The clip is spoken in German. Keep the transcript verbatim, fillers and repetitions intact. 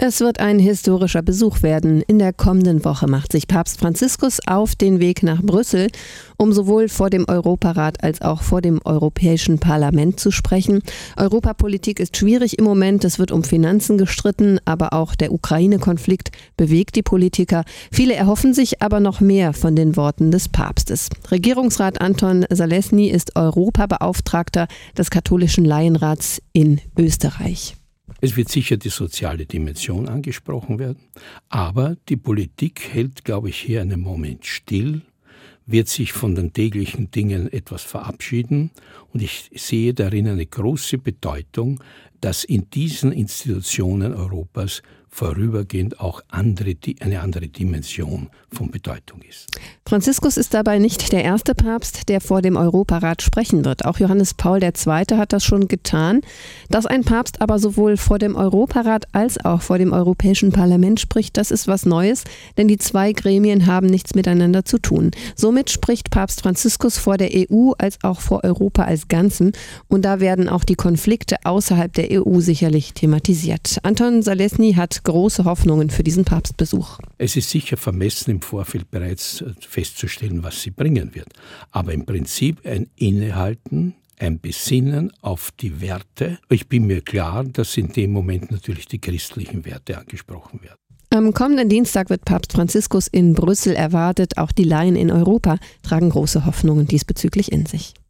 Es wird ein historischer Besuch werden. In der kommenden Woche macht sich Papst Franziskus auf den Weg nach Brüssel, um sowohl vor dem Europarat als auch vor dem Europäischen Parlament zu sprechen. Europapolitik ist schwierig im Moment. Es wird um Finanzen gestritten, aber auch der Ukraine-Konflikt bewegt die Politiker. Viele erhoffen sich aber noch mehr von den Worten des Papstes. Regierungsrat Anton Zalesny ist Europabeauftragter des katholischen Laienrats in Österreich. Es wird sicher die soziale Dimension angesprochen werden, aber die Politik hält, glaube ich, hier einen Moment still, wird sich von den täglichen Dingen etwas verabschieden und ich sehe darin eine große Bedeutung, dass in diesen Institutionen Europas vorübergehend auch andere, eine andere Dimension von Bedeutung ist. Franziskus ist dabei nicht der erste Papst, der vor dem Europarat sprechen wird. Auch Johannes Paul der Zweite hat das schon getan. Dass ein Papst aber sowohl vor dem Europarat als auch vor dem Europäischen Parlament spricht, das ist was Neues, denn die zwei Gremien haben nichts miteinander zu tun. Somit spricht Papst Franziskus vor der E U als auch vor Europa als Ganzem und da werden auch die Konflikte außerhalb der E U sicherlich thematisiert. Anton Zalesny hat große Hoffnungen für diesen Papstbesuch. Es ist sicher vermessen, im Vorfeld bereits festzustellen, was sie bringen wird. Aber im Prinzip ein Innehalten, ein Besinnen auf die Werte. Ich bin mir klar, dass in dem Moment natürlich die christlichen Werte angesprochen werden. Am kommenden Dienstag wird Papst Franziskus in Brüssel erwartet. Auch die Laien in Europa tragen große Hoffnungen diesbezüglich in sich.